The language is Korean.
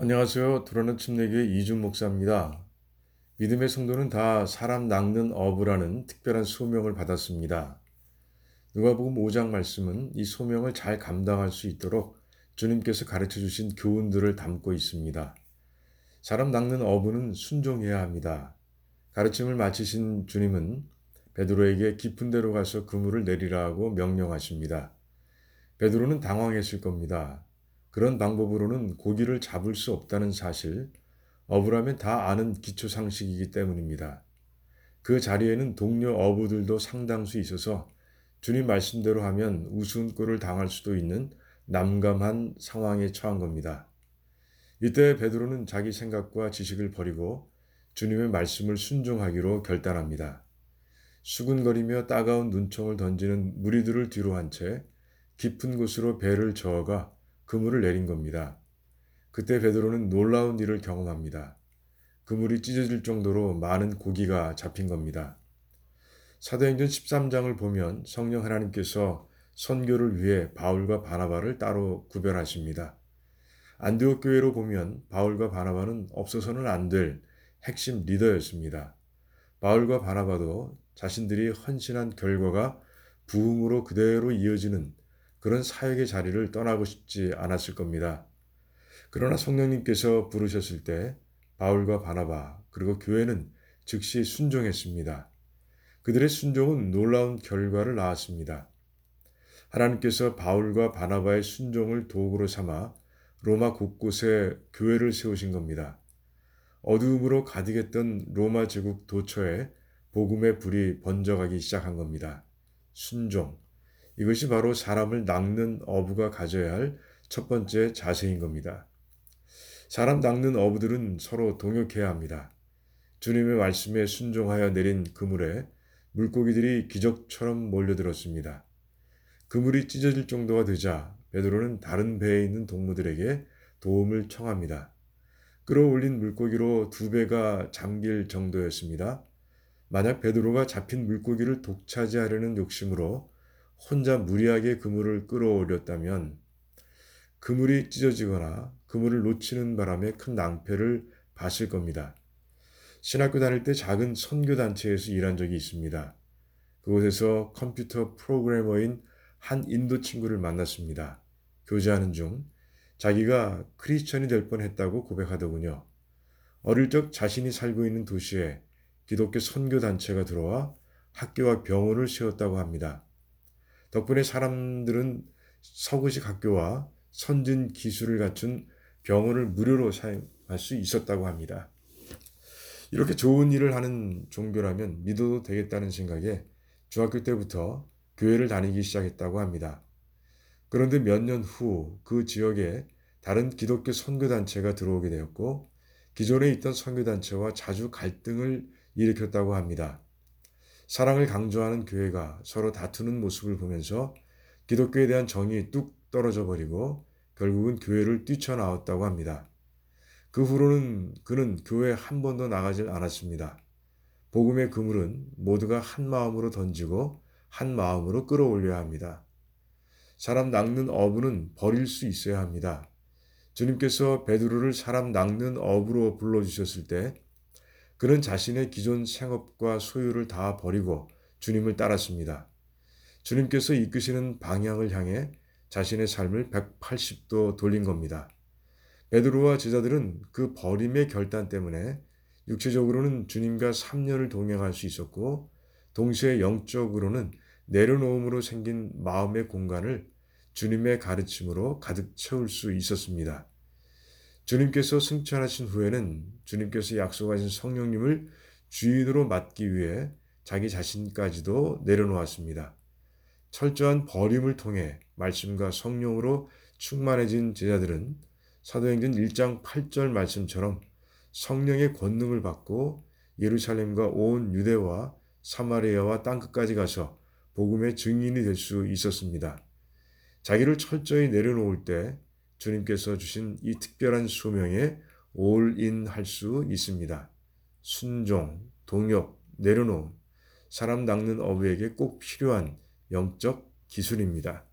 안녕하세요. 돌아는 침례교회 이준 목사입니다. 믿음의 성도는 다 사람 낚는 어부라는 특별한 소명을 받았습니다. 누가복음 5장 말씀은 이 소명을 잘 감당할 수 있도록 주님께서 가르쳐 주신 교훈들을 담고 있습니다. 사람 낚는 어부는 순종해야 합니다. 가르침을 마치신 주님은 베드로에게 깊은 데로 가서 그물을 내리라고 명령하십니다. 베드로는 당황했을 겁니다. 그런 방법으로는 고기를 잡을 수 없다는 사실, 어부라면 다 아는 기초 상식이기 때문입니다. 그 자리에는 동료 어부들도 상당수 있어서 주님 말씀대로 하면 우스운 꼴을 당할 수도 있는 난감한 상황에 처한 겁니다. 이때 베드로는 자기 생각과 지식을 버리고 주님의 말씀을 순종하기로 결단합니다. 수군거리며 따가운 눈총을 던지는 무리들을 뒤로 한 채 깊은 곳으로 배를 저어가 그물을 내린 겁니다. 그때 베드로는 놀라운 일을 경험합니다. 그물이 찢어질 정도로 많은 고기가 잡힌 겁니다. 사도행전 13장을 보면 성령 하나님께서 선교를 위해 바울과 바나바를 따로 구별하십니다. 안디옥 교회로 보면 바울과 바나바는 없어서는 안 될 핵심 리더였습니다. 바울과 바나바도 자신들이 헌신한 결과가 부흥으로 그대로 이어지는 그런 사역의 자리를 떠나고 싶지 않았을 겁니다. 그러나 성령님께서 부르셨을 때 바울과 바나바 그리고 교회는 즉시 순종했습니다. 그들의 순종은 놀라운 결과를 낳았습니다. 하나님께서 바울과 바나바의 순종을 도구로 삼아 로마 곳곳에 교회를 세우신 겁니다. 어두움으로 가득했던 로마 제국 도처에 복음의 불이 번져가기 시작한 겁니다. 순종. 이것이 바로 사람을 낚는 어부가 가져야 할 첫 번째 자세인 겁니다. 사람 낚는 어부들은 서로 동역해야 합니다. 주님의 말씀에 순종하여 내린 그물에 물고기들이 기적처럼 몰려들었습니다. 그물이 찢어질 정도가 되자 베드로는 다른 배에 있는 동무들에게 도움을 청합니다. 끌어올린 물고기로 2배가 잠길 정도였습니다. 만약 베드로가 잡힌 물고기를 독차지하려는 욕심으로 혼자 무리하게 그물을 끌어올렸다면 그물이 찢어지거나 그물을 놓치는 바람에 큰 낭패를 봤을 겁니다. 신학교 다닐 때 작은 선교단체에서 일한 적이 있습니다. 그곳에서 컴퓨터 프로그래머인 한 인도 친구를 만났습니다. 교제하는 중 자기가 크리스천이 될 뻔했다고 고백하더군요. 어릴 적 자신이 살고 있는 도시에 기독교 선교단체가 들어와 학교와 병원을 세웠다고 합니다. 덕분에 사람들은 서구식 학교와 선진 기술을 갖춘 병원을 무료로 사용할 수 있었다고 합니다. 이렇게 좋은 일을 하는 종교라면 믿어도 되겠다는 생각에 중학교 때부터 교회를 다니기 시작했다고 합니다. 그런데 몇 년 후 그 지역에 다른 기독교 선교단체가 들어오게 되었고 기존에 있던 선교단체와 자주 갈등을 일으켰다고 합니다. 사랑을 강조하는 교회가 서로 다투는 모습을 보면서 기독교에 대한 정이 뚝 떨어져 버리고 결국은 교회를 뛰쳐나왔다고 합니다. 그 후로는 그는 교회에 한 번도 나가질 않았습니다. 복음의 그물은 모두가 한 마음으로 던지고 한 마음으로 끌어올려야 합니다. 사람 낚는 어부는 버릴 수 있어야 합니다. 주님께서 베드로를 사람 낚는 어부로 불러주셨을 때 그는 자신의 기존 생업과 소유를 다 버리고 주님을 따랐습니다. 주님께서 이끄시는 방향을 향해 자신의 삶을 180도 돌린 겁니다. 베드로와 제자들은 그 버림의 결단 때문에 육체적으로는 주님과 3년을 동행할 수 있었고 동시에 영적으로는 내려놓음으로 생긴 마음의 공간을 주님의 가르침으로 가득 채울 수 있었습니다. 주님께서 승천하신 후에는 주님께서 약속하신 성령님을 주인으로 맡기 위해 자기 자신까지도 내려놓았습니다. 철저한 버림을 통해 말씀과 성령으로 충만해진 제자들은 사도행전 1장 8절 말씀처럼 성령의 권능을 받고 예루살렘과 온 유대와 사마리아와 땅끝까지 가서 복음의 증인이 될 수 있었습니다. 자기를 철저히 내려놓을 때 주님께서 주신 이 특별한 소명에 올인할 수 있습니다. 순종, 동역, 내려놓음, 사람 낚는 어부에게 꼭 필요한 영적 기술입니다.